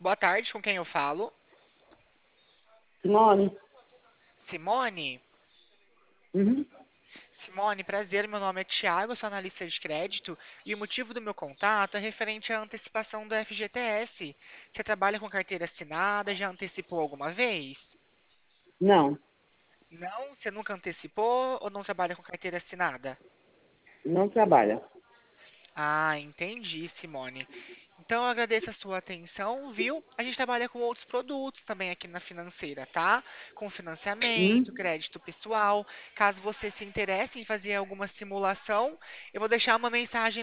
boa tarde, com quem eu falo? Simone? Simone? Uhum. Simone, prazer, meu nome é Thiago, eu sou analista de crédito e o motivo do meu contato é referente à antecipação do FGTS. Você trabalha com carteira assinada, já antecipou alguma vez? Não, Não? Você nunca antecipou ou não trabalha com carteira assinada? não trabalha. Ah, entendi, Simone. Então, eu agradeço a sua atenção, viu? A gente trabalha com outros produtos também aqui na financeira, tá? Com financiamento, Uhum. crédito pessoal. Caso você se interesse em fazer alguma simulação, eu vou deixar uma mensagem